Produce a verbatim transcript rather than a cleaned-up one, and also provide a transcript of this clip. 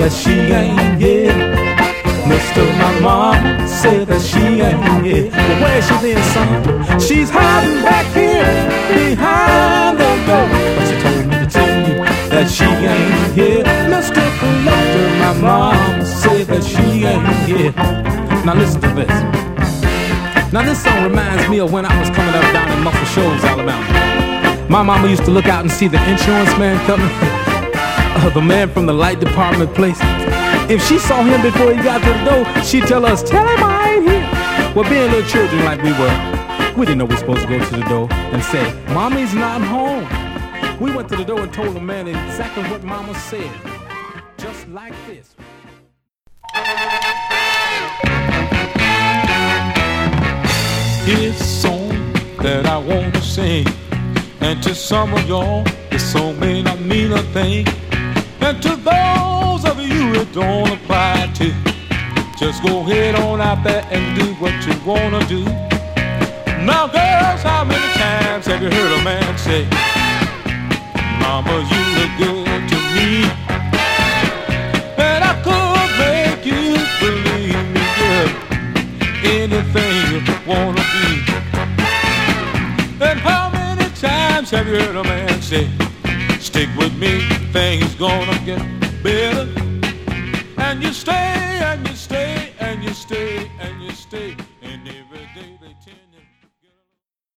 that she ain't here. Mister, my mom said that she ain't here. But where's she then, son? She's hiding back here behind the door. But she told me to tell you that she ain't here. Mister Collector, my mom said that she ain't here. Now listen to this. Now this song reminds me of when I was coming up down in Muscle Shoals, Alabama. My mama used to look out and see the insurance man coming. uh, the man from the light department place. If she saw him before he got to the door, she'd tell us, tell him I ain't here. Well, being little children like we were, we didn't know we were supposed to go to the door and say, Mommy's not home. We went to the door and told the man exactly what Mama said. Just like this. Here's a song that I want to sing. And to some of y'all, this song may not mean a thing. And to those of you it don't apply to, just go ahead on out there and do what you wanna do. Now girls, how many times have you heard a man say, Mama, you look good to me, and I could make you believe me, girl, anything you wanna be. And how many times have you heard a man say, stick with me, things gonna get better. And you stay, and you stay, and you stay, and you stay.